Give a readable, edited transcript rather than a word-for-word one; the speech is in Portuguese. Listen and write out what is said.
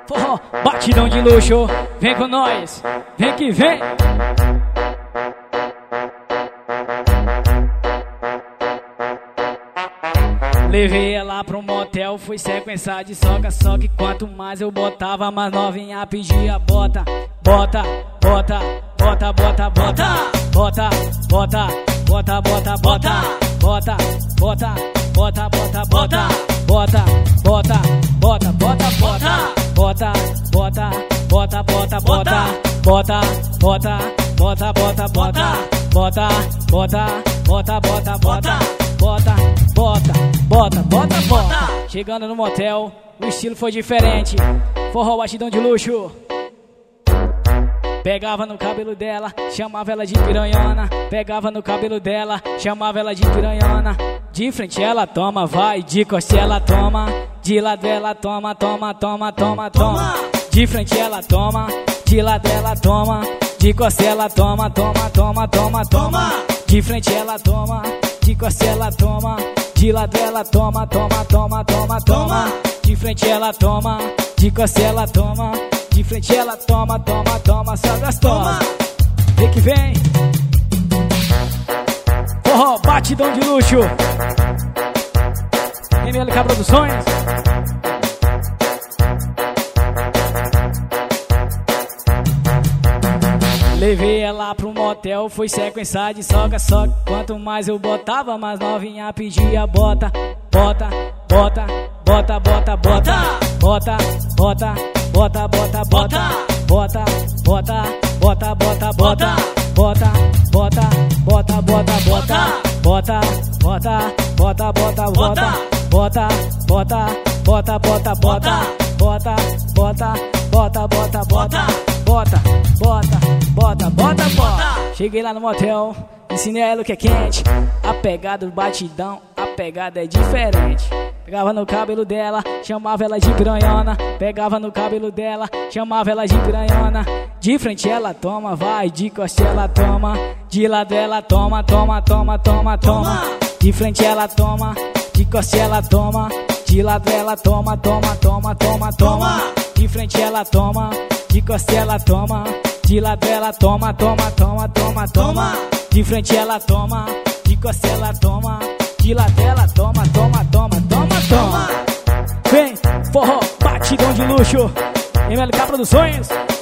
Forró, batidão de luxo, vem com nós, vem que vem. Levei ela pro motel, fui sequenciar de soca. Só que quanto mais eu botava, mais novinha pedia bota. Bota, bota, bota, bota, bota. Bota, bota, bota, bota, bota. Bota, bota, bota, bota, bota. Bota, bota, bota, bota, bota. Bota, bota, bota, bota, bota. Bota, bota, bota, bota, bota. Bota, bota, bota, bota, bota. Bota, bota, bota, bota, bota. Chegando no motel, o estilo foi diferente. Forró, batidão de luxo. Pegava no cabelo dela, chamava ela de piranhona. Pegava no cabelo dela, chamava ela de piranhona. De frente ela toma, vai, de costa ela toma. De lado ela toma, toma, toma, toma, toma. De frente ela toma, de lado ela toma. De costa ela toma, toma, toma, toma, toma. De frente ela toma, de costa ela toma. De lado ela toma, toma, toma, toma, toma. De frente ela toma, de costa ela toma. De frente ela toma, toma, toma, só gostosa. Vem que vem. Forró, batidão de luxo. MLK Produções. Levei ela pro motel, fui sequenciar de soca. Só que quanto mais eu botava, mais novinha pedia bota. Bota, bota, bota, bota, bota. Bota, bota, bota, bota, bota. Bota, bota, bota, bota, bota. Bota, bota, bota, bota, bota. Bota, bota, bota, bota, bota. Bota, bota, bota, bota, bota. Bota, bota, bota, bota, bota. Bota, bota, bota, bota, bota. Cheguei lá no motel, ensinei a ela o que é quente. A pegada do batidão, a pegada é diferente. Pegava no cabelo dela, chamava ela de piranhona. Pegava no cabelo dela, chamava ela de piranhona. De frente ela toma, vai, de costa ela toma. De lado ela toma, toma, toma, toma, toma. De frente ela toma, de costa ela toma. De lado ela toma, toma, toma, toma, toma. De frente ela toma, de costa ela toma. De lado ela toma, toma, toma, toma, toma. De frente ela toma, de costa ela toma. De lado ela toma, toma, toma, toma, toma. Vem, forró, batidão de luxo. MLK Produções.